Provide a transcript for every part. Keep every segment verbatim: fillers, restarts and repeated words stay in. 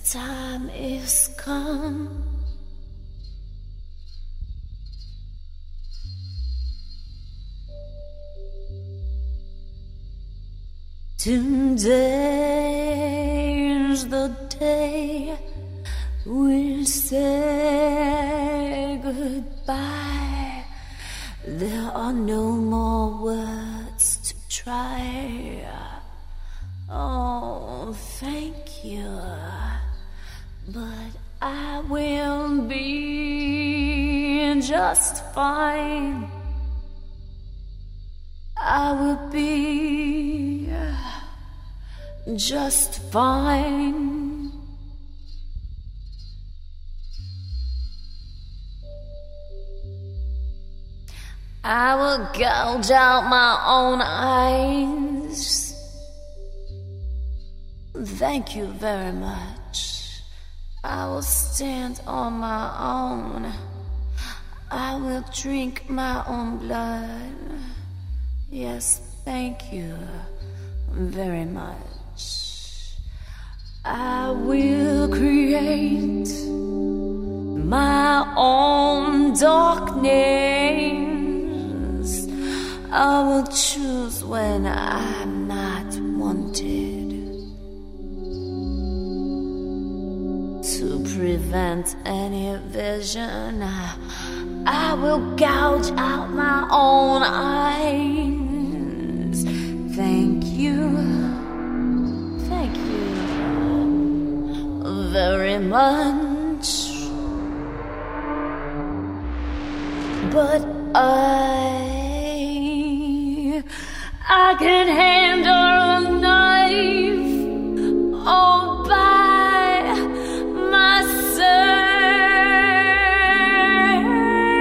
time is come. Today's the day we'll say goodbye. There are no more words to try. Oh, thank you, but I will be just fine. I will be just fine. I will gouge out my own eyes. Thank you very much. I will stand on my own. I will drink my own blood. Yes, thank you very much. I will create my own darkness. I will choose when I'm not wanted, to prevent any vision. I will gouge out my own eyes. Thank you, thank you very much. But I, I can handle a knife all by myself.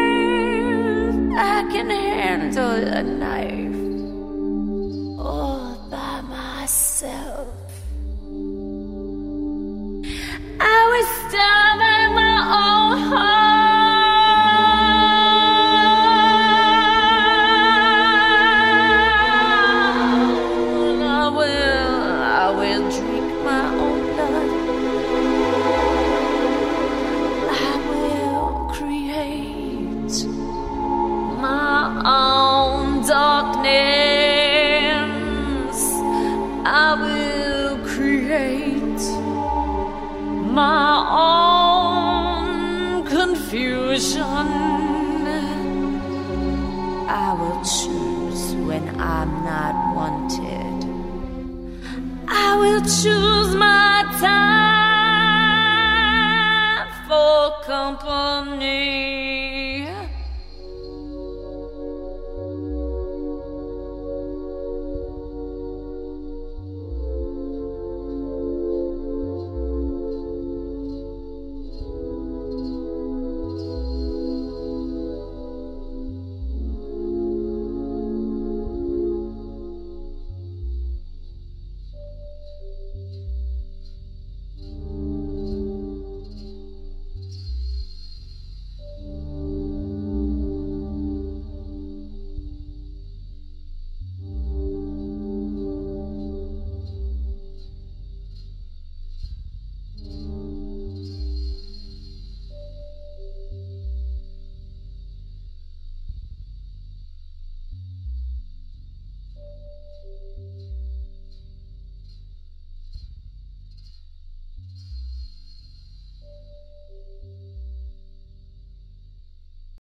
I can handle a knife all by myself. I will starve at my own heart. Darkness, I will create my own confusion. I will choose when I'm not wanted. I will choose my time.